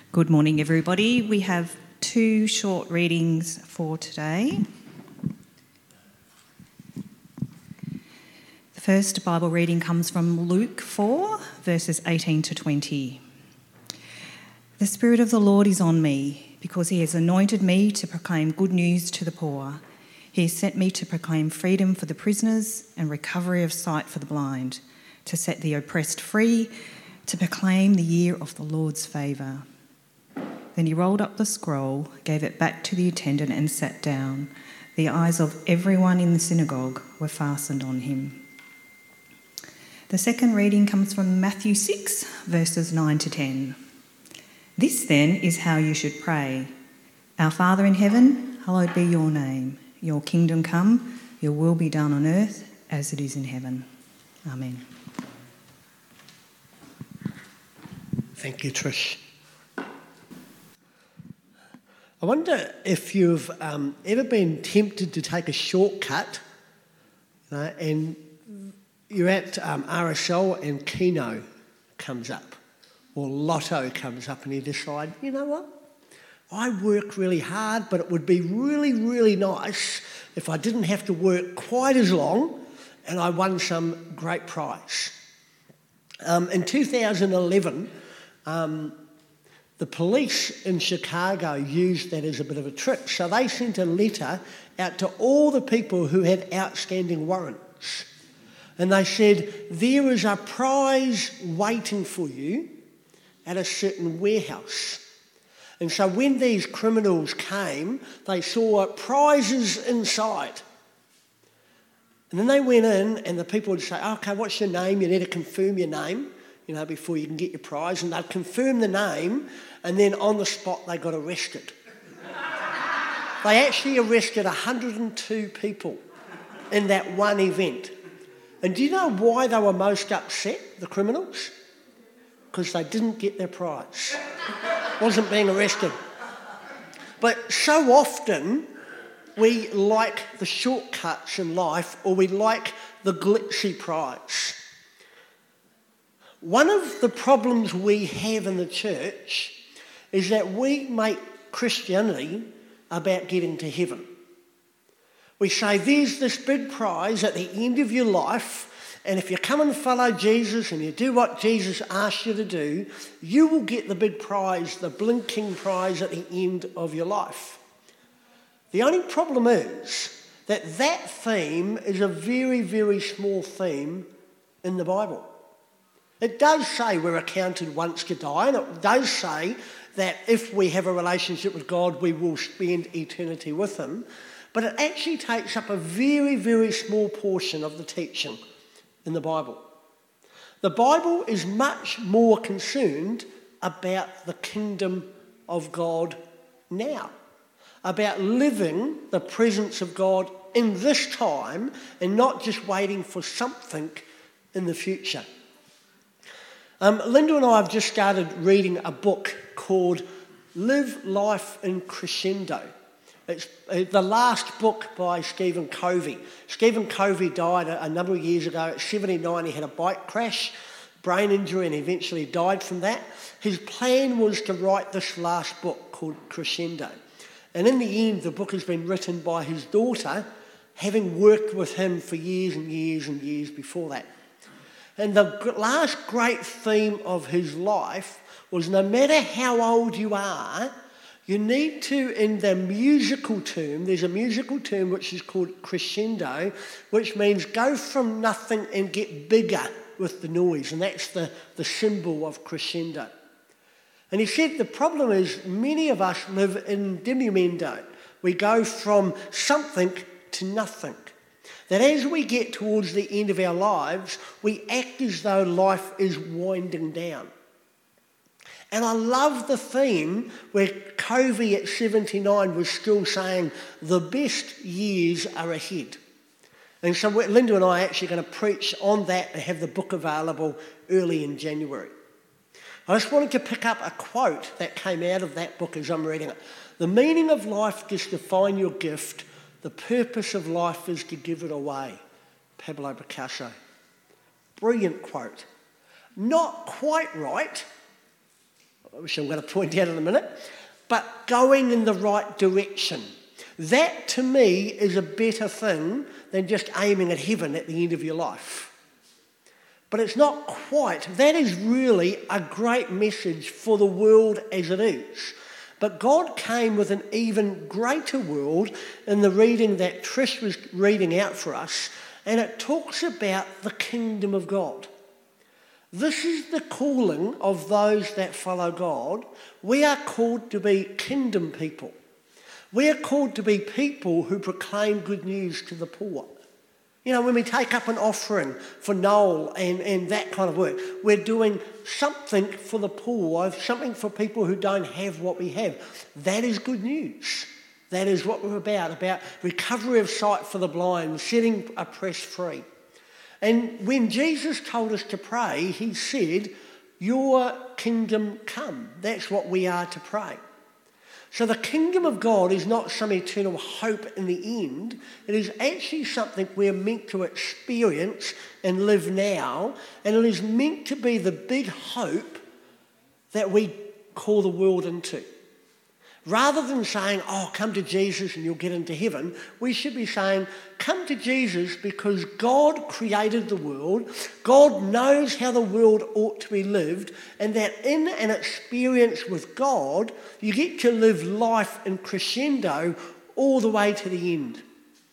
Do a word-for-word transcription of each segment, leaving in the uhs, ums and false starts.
Good morning, everybody. We have two short readings for today. The first Bible reading comes from Luke four, verses eighteen to twenty. The Spirit of the Lord is on me, because he has anointed me to proclaim good news to the poor. He has sent me to proclaim freedom for the prisoners and recovery of sight for the blind, to set the oppressed free, to proclaim the year of the Lord's favour. Then he rolled up the scroll, gave it back to the attendant and sat down. The eyes of everyone in the synagogue were fastened on him. The second reading comes from Matthew six, verses nine to ten. This then is how you should pray. Our Father in heaven, hallowed be your name. Your kingdom come, your will be done on earth as it is in heaven. Amen. Thank you, Trish. I wonder if you've um, ever been tempted to take a shortcut, you know, and you're at um, R S L and Keno comes up, or Lotto comes up, and you decide, you know what, I work really hard, but it would be really, really nice if I didn't have to work quite as long and I won some great prize. Um, in two thousand eleven, um, the police in Chicago used that as a bit of a trick. So they sent a letter out to all the people who had outstanding warrants. And they said, there is a prize waiting for you at a certain warehouse. And so when these criminals came, they saw prizes inside. And then they went in and the people would say, okay, what's your name? You need to confirm your name, you know, before you can get your prize. And they'd confirm the name, and then on the spot they got arrested. They actually arrested one hundred two people in that one event. And do you know why they were most upset, the criminals? Because they didn't get their prize. Wasn't being arrested. But so often we like the shortcuts in life, or we like the glitzy prize. One of the problems we have in the church is that we make Christianity about getting to heaven. We say there's this big prize at the end of your life, and if you come and follow Jesus and you do what Jesus asked you to do, you will get the big prize, the blinking prize at the end of your life. The only problem is that that theme is a very, very small theme in the Bible. It does say we're accounted once to die, and it does say that if we have a relationship with God, we will spend eternity with him. But it actually takes up a very, very small portion of the teaching in the Bible. The Bible is much more concerned about the kingdom of God now, about living the presence of God in this time and not just waiting for something in the future. Um, Linda and I have just started reading a book called Live Life in Crescendo. It's the last book by Stephen Covey. Stephen Covey died a, a number of years ago. At seventy-nine, he had a bike crash, brain injury, and eventually died from that. His plan was to write this last book called Crescendo. And in the end, the book has been written by his daughter, having worked with him for years and years and years before that. And the last great theme of his life was no matter how old you are, you need to, in the musical term, there's a musical term which is called crescendo, which means go from nothing and get bigger with the noise. And that's the, the symbol of crescendo. And he said the problem is many of us live in diminuendo. We go from something to nothing. That as we get towards the end of our lives, we act as though life is winding down. And I love the theme where Covey at seventy-nine was still saying the best years are ahead. And so Linda and I are actually going to preach on that and have the book available early in January. I just wanted to pick up a quote that came out of that book as I'm reading it. The meaning of life is to find your gift. The purpose of life is to give it away. Pablo Picasso. Brilliant quote. Not quite right, which I'm going to point out in a minute, but going in the right direction. That, to me, is a better thing than just aiming at heaven at the end of your life. But it's not quite. That is really a great message for the world as it is. But God came with an even greater world in the reading that Trish was reading out for us, and it talks about the kingdom of God. This is the calling of those that follow God. We are called to be kingdom people. We are called to be people who proclaim good news to the poor. You know, when we take up an offering for Noel and, and that kind of work, we're doing something for the poor, something for people who don't have what we have. That is good news. That is what we're about, about recovery of sight for the blind, setting oppressed free. And when Jesus told us to pray, he said, your kingdom come. That's what we are to pray. So the kingdom of God is not some eternal hope in the end. It is actually something we're meant to experience and live now. And it is meant to be the big hope that we call the world into. Rather than saying, oh, come to Jesus and you'll get into heaven, we should be saying, come to Jesus because God created the world, God knows how the world ought to be lived, and that in an experience with God, you get to live life in crescendo all the way to the end.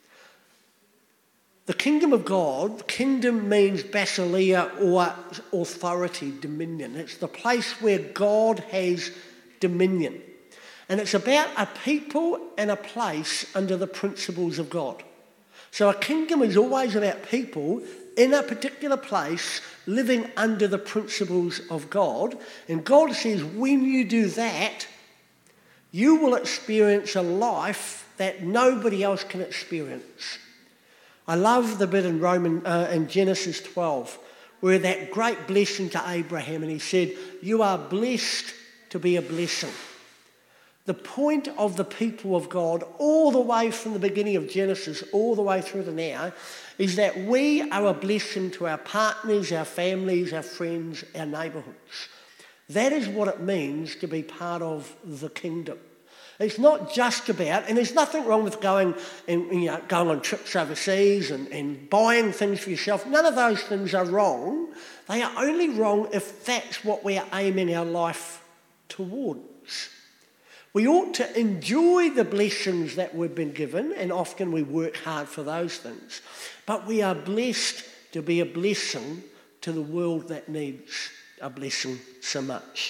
The kingdom of God, kingdom means basileia or authority, dominion. It's the place where God has dominion. And it's about a people and a place under the principles of God. So a kingdom is always about people in a particular place living under the principles of God. And God says, when you do that, you will experience a life that nobody else can experience. I love the bit in Roman uh, in Genesis twelve, where that great blessing to Abraham, and he said, you are blessed to be a blessing. The point of the people of God, all the way from the beginning of Genesis, all the way through to now, is that we are a blessing to our partners, our families, our friends, our neighbourhoods. That is what it means to be part of the kingdom. It's not just about, and there's nothing wrong with going and you know going on trips overseas and, and buying things for yourself. None of those things are wrong. They are only wrong if that's what we are aiming our life towards. We ought to enjoy the blessings that we've been given, and often we work hard for those things. But we are blessed to be a blessing to the world that needs a blessing so much.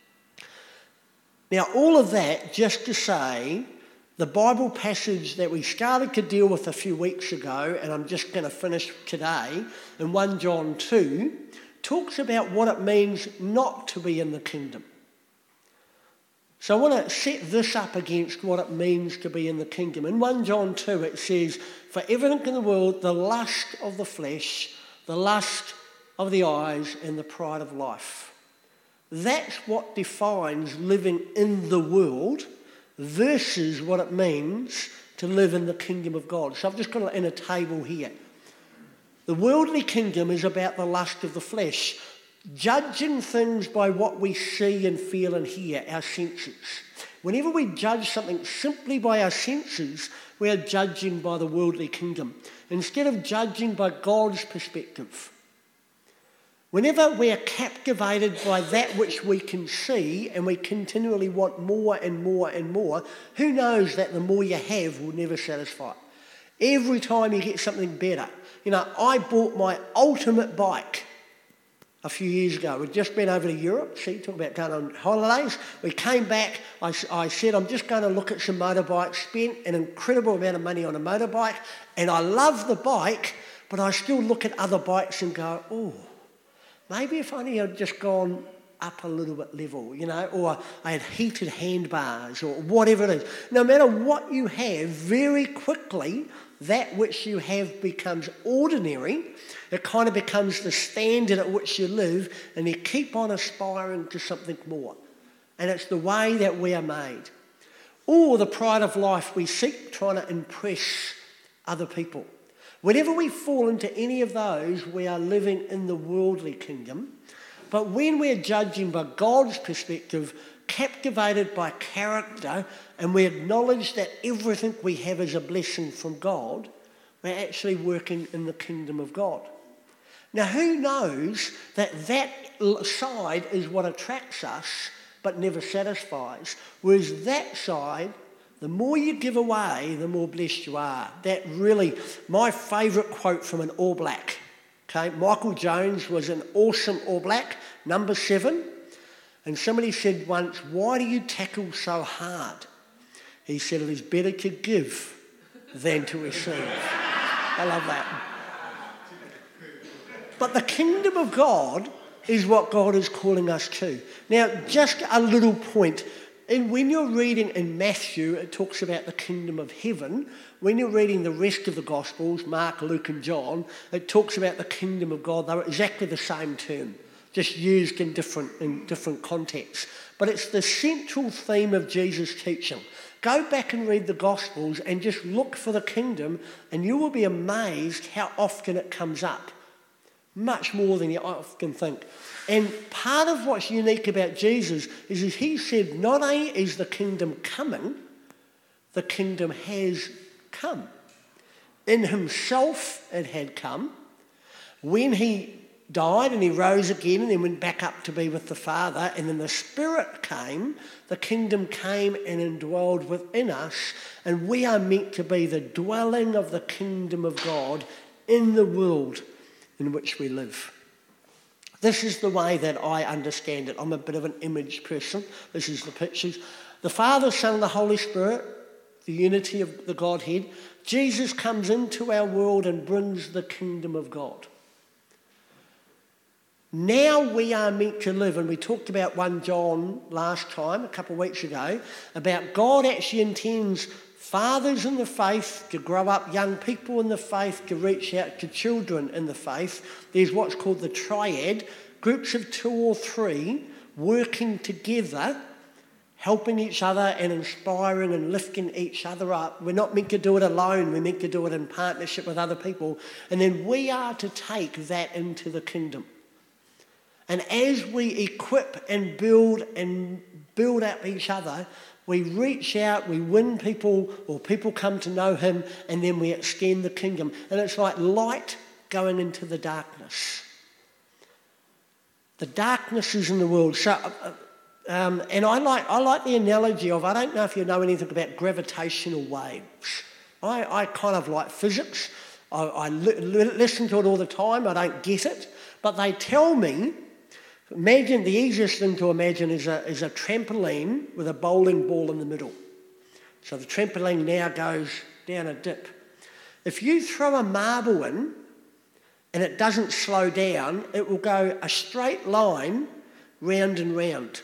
Now, all of that just to say, the Bible passage that we started to deal with a few weeks ago, and I'm just going to finish today, in First John two, talks about what it means not to be in the kingdom. So I want to set this up against what it means to be in the kingdom. In First John two it says, for everything in the world, the lust of the flesh, the lust of the eyes, and the pride of life. That's what defines living in the world versus what it means to live in the kingdom of God. So I've just got it in a table here. The worldly kingdom is about the lust of the flesh. Judging things by what we see and feel and hear, our senses. Whenever we judge something simply by our senses, we are judging by the worldly kingdom, instead of judging by God's perspective. Whenever we are captivated by that which we can see and we continually want more and more and more, who knows that the more you have will never satisfy. Every time you get something better. You know, I bought my ultimate bike a few years ago. We'd just been over to Europe. See, talk about going on holidays. We came back. I, I said, I'm just going to look at some motorbikes. Spent an incredible amount of money on a motorbike. And I love the bike, but I still look at other bikes and go, oh, maybe if only I'd just gone up a little bit level, you know, or I had heated handbars or whatever it is. No matter what you have, very quickly, that which you have becomes ordinary. It kind of becomes the standard at which you live, and you keep on aspiring to something more. And it's the way that we are made. Or the pride of life, we seek trying to impress other people. Whenever we fall into any of those, we are living in the worldly kingdom. But when we're judging by God's perspective, captivated by character, and we acknowledge that everything we have is a blessing from God, we're actually working in the kingdom of God. Now, who knows that that side is what attracts us but never satisfies, whereas that side, the more you give away, the more blessed you are. That really, my favourite quote from an All Black. Okay, Michael Jones was an awesome All Black, number seven, and somebody said once, "Why do you tackle so hard?" He said, "It is better to give than to receive." I love that. But the kingdom of God is what God is calling us to. Now, just a little point. And when you're reading in Matthew, it talks about the kingdom of heaven. When you're reading the rest of the Gospels, Mark, Luke and John, it talks about the kingdom of God. They're exactly the same term, just used in different, in different contexts. But it's the central theme of Jesus' teaching. Go back and read the Gospels and just look for the kingdom, and you will be amazed how often it comes up. Much more than you often think. And part of what's unique about Jesus is that he said not only is the kingdom coming, the kingdom has come. In himself it had come. When he died and he rose again and then went back up to be with the Father, and then the Spirit came, the kingdom came and indwelled within us, and we are meant to be the dwelling of the kingdom of God in the world in which we live. This is the way that I understand it. I'm a bit of an image person. This is the pictures. The Father, Son and the Holy Spirit, the unity of the Godhead. Jesus comes into our world and brings the kingdom of God. Now we are meant to live, and we talked about First John last time, a couple of weeks ago, about God actually intends fathers in the faith to grow up young people in the faith, to reach out to children in the faith. There's what's called the triad, groups of two or three working together, helping each other and inspiring and lifting each other up. We're not meant to do it alone, we're meant to do it in partnership with other people. And then we are to take that into the kingdom. And as we equip and build and build up each other, we reach out, we win people, or people come to know him, and then we extend the kingdom. And it's like light going into the darkness. The darkness is in the world. So, uh, um, and I like I like the analogy of, I don't know if you know anything about gravitational waves. I, I kind of like physics. I, I li- li- listen to it all the time. I don't get it. But they tell me, imagine, the easiest thing to imagine is a, is a trampoline with a bowling ball in the middle. So the trampoline now goes down a dip. If you throw a marble in and it doesn't slow down, it will go a straight line round and round.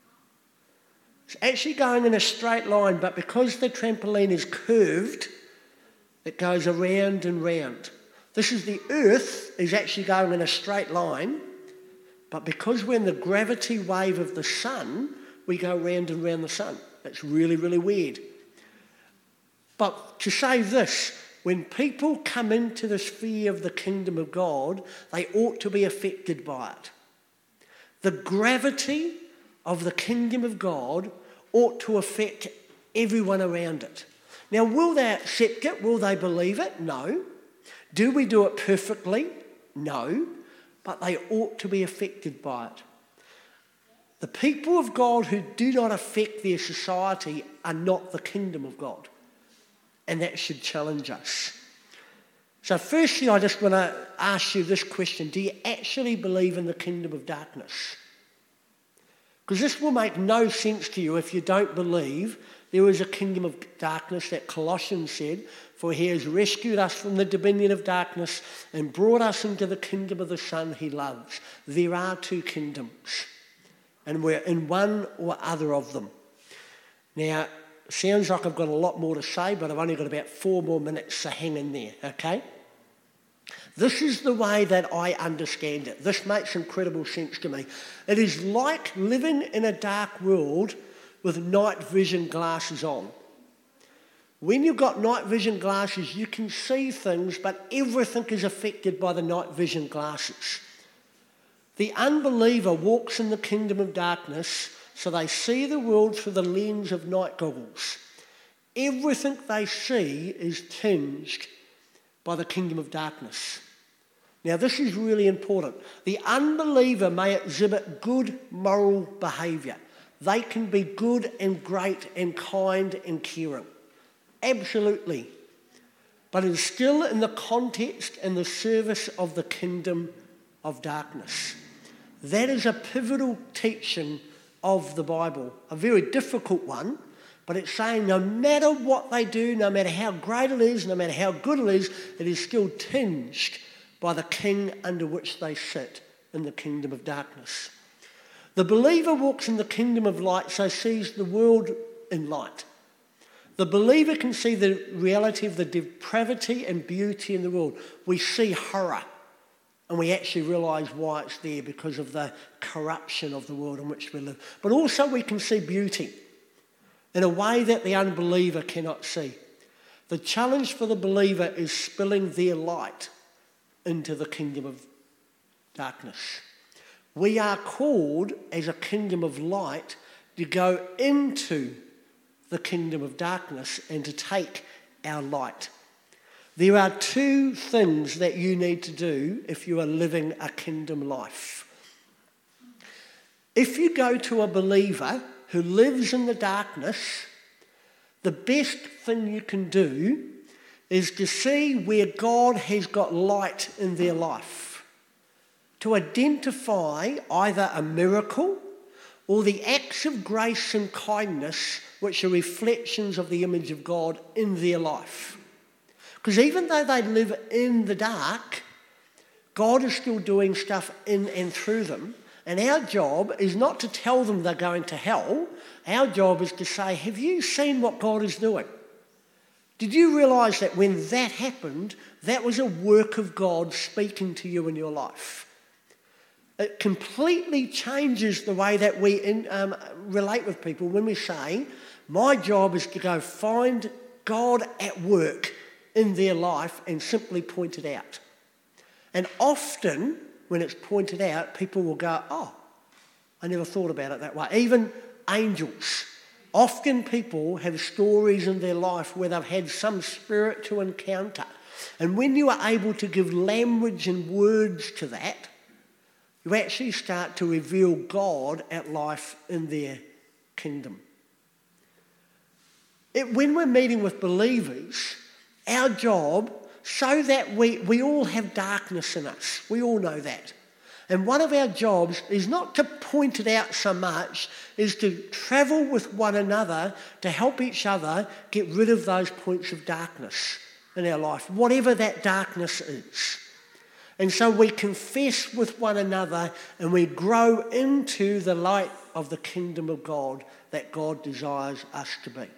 It's actually going in a straight line, but because the trampoline is curved, it goes around and round. This is the earth is actually going in a straight line, but because we're in the gravity wave of the sun, we go round and round the sun. That's really, really weird. But to say this, when people come into the sphere of the kingdom of God, they ought to be affected by it. The gravity of the kingdom of God ought to affect everyone around it. Now, will they accept it? Will they believe it? No. Do we do it perfectly? No. But they ought to be affected by it. The people of God who do not affect their society are not the kingdom of God. And that should challenge us. So firstly, I just want to ask you this question. Do you actually believe in the kingdom of darkness? Because this will make no sense to you if you don't believe there is a kingdom of darkness that Colossians said, for he has rescued us from the dominion of darkness and brought us into the kingdom of the Son he loves. There are two kingdoms, and we're in one or other of them. Now, it sounds like I've got a lot more to say, but I've only got about four more minutes, so hang in there, okay? This is the way that I understand it. This makes incredible sense to me. It is like living in a dark world with night vision glasses on. When you've got night vision glasses, you can see things, but everything is affected by the night vision glasses. The unbeliever walks in the kingdom of darkness, so they see the world through the lens of night goggles. Everything they see is tinged by the kingdom of darkness. Now, this is really important. The unbeliever may exhibit good moral behaviour. They can be good and great and kind and caring. Absolutely. But it is still in the context and the service of the kingdom of darkness. That is a pivotal teaching of the Bible, a very difficult one, but it's saying no matter what they do, no matter how great it is, no matter how good it is, it is still tinged by the king under which they sit in the kingdom of darkness. The believer walks in the kingdom of light, so sees the world in light. The believer can see the reality of the depravity and beauty in the world. We see horror, and we actually realise why it's there, because of the corruption of the world in which we live. But also we can see beauty in a way that the unbeliever cannot see. The challenge for the believer is spilling their light into the kingdom of darkness. We are called as a kingdom of light to go into the kingdom of darkness and to take our light. There are two things that you need to do if you are living a kingdom life. If you go to a believer who lives in the darkness, the best thing you can do is to see where God has got light in their life, to identify either a miracle or the acts of grace and kindness which are reflections of the image of God in their life. Because even though they live in the dark, God is still doing stuff in and through them. And our job is not to tell them they're going to hell. Our job is to say, have you seen what God is doing? Did you realise that when that happened, that was a work of God speaking to you in your life? It completely changes the way that we in, um, relate with people when we say, my job is to go find God at work in their life and simply point it out. And often, when it's pointed out, people will go, oh, I never thought about it that way. Even angels. Often people have stories in their life where they've had some spiritual encounter. And when you are able to give language and words to that, you actually start to reveal God at life in their kingdom. It, when we're meeting with believers, our job, so that we, we all have darkness in us, we all know that. And one of our jobs is not to point it out so much, is to travel with one another to help each other get rid of those points of darkness in our life, whatever that darkness is. And so we confess with one another and we grow into the light of the kingdom of God that God desires us to be.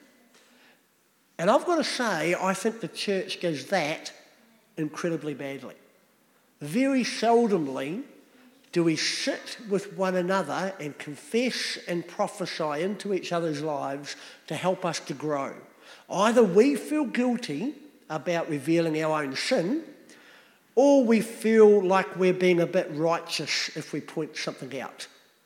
And I've got to say, I think the church does that incredibly badly. Very seldomly do we sit with one another and confess and prophesy into each other's lives to help us to grow. Either we feel guilty about revealing our own sin, or we feel like we're being a bit righteous if we point something out.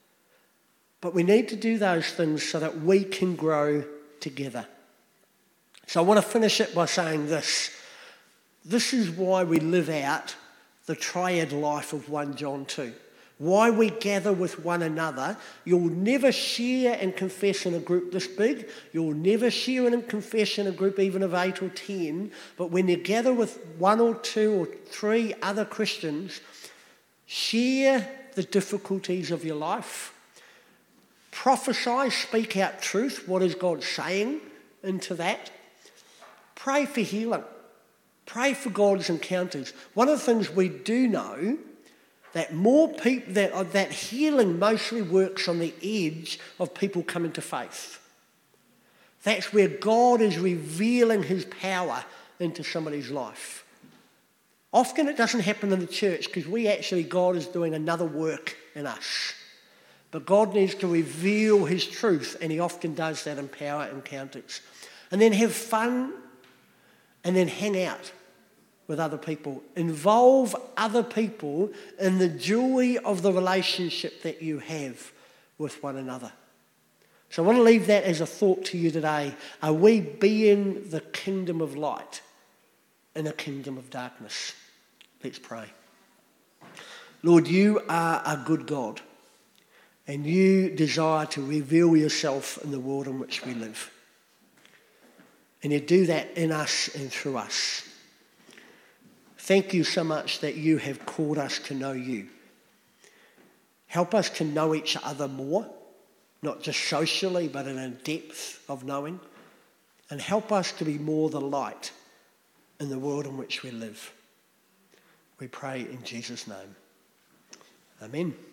But we need to do those things so that we can grow together. So I want to finish it by saying this. This is why we live out the triad life of First John two. Why we gather with one another. You'll never share and confess in a group this big. You'll never share and confess in a group even of eight or ten. But when you gather with one or two or three other Christians, share the difficulties of your life. Prophesy, speak out truth. What is God saying into that? Pray for healing. Pray for God's encounters. One of the things we do know that more people that uh, that healing mostly works on the edge of people coming to faith. That's where God is revealing his power into somebody's life. Often it doesn't happen in the church because we actually, God is doing another work in us. But God needs to reveal his truth, and he often does that in power encounters. And then have fun, and then hang out. with other people. Involve other people in the joy of the relationship that you have with one another. So I want to leave that as a thought to you today. Are we being the kingdom of light in a kingdom of darkness? Let's pray. Lord, you are a good God, and you desire to reveal yourself in the world in which we live. And you do that in us and through us. Thank you so much that you have called us to know you. Help us to know each other more, not just socially, but in a depth of knowing. And help us to be more the light in the world in which we live. We pray in Jesus' name. Amen.